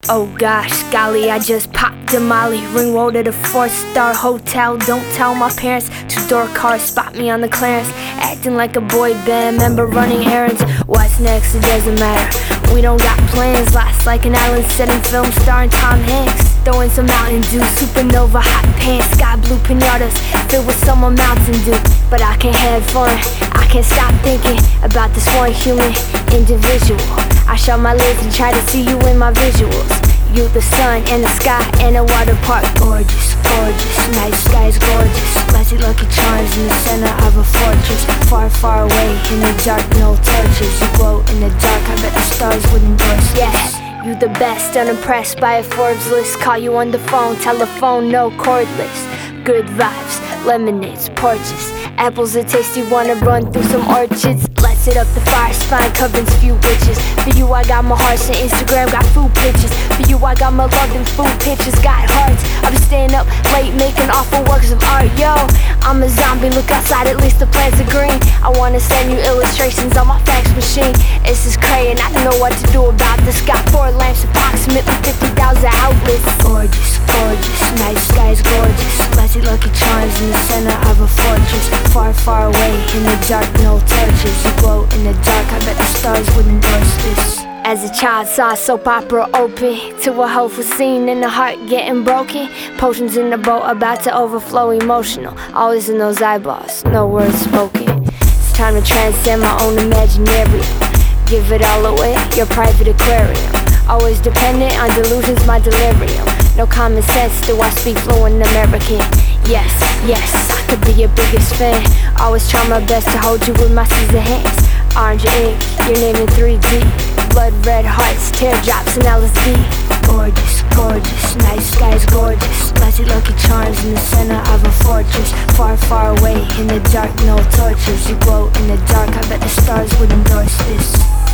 Oh gosh, golly, I just popped a molly. Ring road at a 4-star hotel. Don't tell my parents. 2-door car, spot me on the clearance. Acting like a boy band member, running errands. What's next, it doesn't matter. We don't got plans. Lost like an island set in film starring Tom Hanks. Throwing some Mountain Dew, supernova, hot pants, sky blue pinatas filled with summer Mountain Dew. But I can't have fun, I can't stop thinking about this one human individual. I shut my lids and try to see you in my visuals. You, the sun, and the sky, and a water park. Gorgeous, gorgeous, night sky's gorgeous. Flashy Lucky Charms in the center of a fortress. Far, far away in the dark, no torches. You glow in the dark, I bet the stars would endorse. Yes, you the best, unimpressed by a Forbes list. Call you on the phone, telephone, no cordless. Good vibes, lemonades, porches. Apples are tasty, wanna run through some orchards. Let's hit up the fire, spine coverings, few witches. For you I got my hearts and Instagram, got food pictures. For you I got my love and food pictures, got hearts. I've been staying up late making awful works of art, yo. I'm a zombie, look outside, at least the plants are green. I wanna send you illustrations on my fax machine. This is crazy and I don't know what to do about this. Got 4 lamps, approximately 50,000 outlets. Gorgeous, gorgeous, night sky's gorgeous. Flashy Lucky Charms in the center of a fortress. Far, far away in the dark, no torches. You glow in the dark, I bet the stars would endorse this. As a child, saw a soap opera open to a hopeful scene and the heart getting broken. Potions in the boat about to overflow, emotional. Always in those eyeballs, no words spoken. It's time to transcend my own imaginary. Give it all away, your private aquarium. Always dependent on delusions, my delirium. No common sense, do I speak fluent American? Yes, yes, I could be your biggest fan. Always try my best to hold you with my scissor hands. Orange ink, your name in 3D. Blood red hearts, teardrops and LSD. Gorgeous, gorgeous, night sky's gorgeous. Flashy Lucky Charms in the center of a fortress. Far, far away in the dark, no torches. You glow in the dark, I bet the stars would endorse this.